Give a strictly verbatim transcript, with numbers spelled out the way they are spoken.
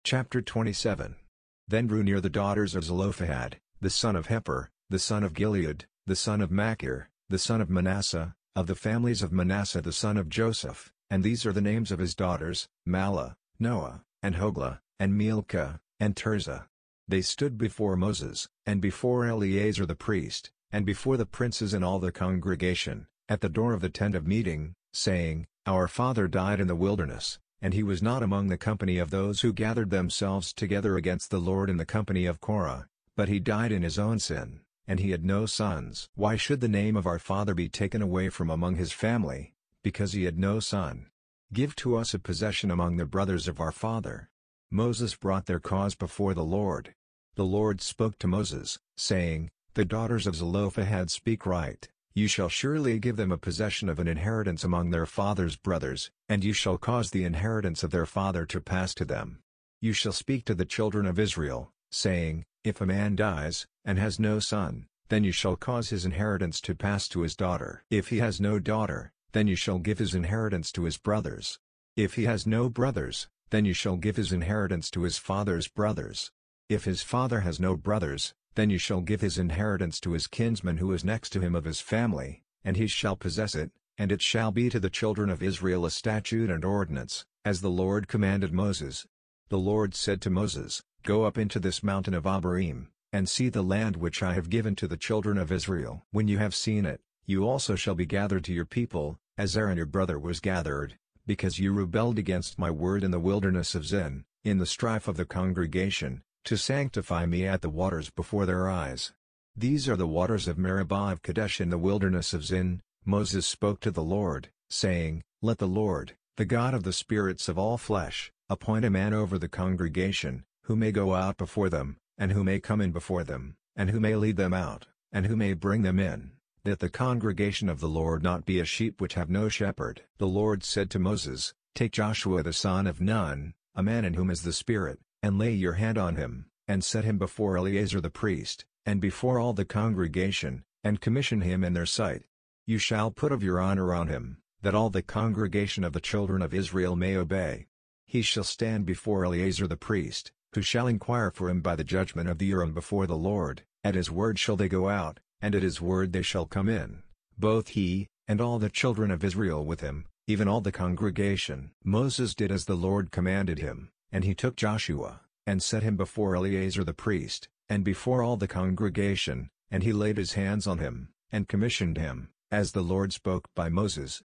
Chapter twenty-seven. Then drew near the daughters of Zelophehad, the son of Hepher, the son of Gilead, the son of Machir, the son of Manasseh, of the families of Manasseh the son of Joseph, and these are the names of his daughters, Mahlah, Noah, and Hoglah, and Milcah, and Tirzah. They stood before Moses, and before Eleazar the priest, and before the princes and all the congregation, at the door of the tent of meeting, saying, Our father died in the wilderness, and he was not among the company of those who gathered themselves together against the Lord in the company of Korah, but he died in his own sin, and he had no sons. Why should the name of our father be taken away from among his family, because he had no son? Give to us a possession among the brothers of our father. Moses brought their cause before the Lord. The Lord spoke to Moses, saying, The daughters of Zelophehad speak right. You shall surely give them a possession of an inheritance among their father's brothers, and you shall cause the inheritance of their father to pass to them. You shall speak to the children of Israel, saying, If a man dies, and has no son, then you shall cause his inheritance to pass to his daughter. If he has no daughter, then you shall give his inheritance to his brothers. If he has no brothers, then you shall give his inheritance to his father's brothers. If his father has no brothers, then you shall give his inheritance to his kinsman who is next to him of his family, and he shall possess it, and it shall be to the children of Israel a statute and ordinance, as the Lord commanded Moses. The Lord said to Moses, Go up into this mountain of Abarim, and see the land which I have given to the children of Israel. When you have seen it, you also shall be gathered to your people, as Aaron your brother was gathered, because you rebelled against my word in the wilderness of Zin, in the strife of the congregation, to sanctify me at the waters before their eyes. These are the waters of Meribah of Kadesh in the wilderness of Zin. Moses spoke to the Lord, saying, Let the Lord, the God of the spirits of all flesh, appoint a man over the congregation, who may go out before them, and who may come in before them, and who may lead them out, and who may bring them in, that the congregation of the Lord not be a sheep which have no shepherd. The Lord said to Moses, Take Joshua the son of Nun, a man in whom is the Spirit, and lay your hand on him, and set him before Eleazar the priest, and before all the congregation, and commission him in their sight. You shall put of your honor on him, that all the congregation of the children of Israel may obey. He shall stand before Eleazar the priest, who shall inquire for him by the judgment of the Urim before the Lord. At his word shall they go out, and at his word they shall come in, both he, and all the children of Israel with him, even all the congregation. Moses did as the Lord commanded him. And he took Joshua, and set him before Eleazar the priest, and before all the congregation, and he laid his hands on him, and commissioned him, as the Lord spoke by Moses.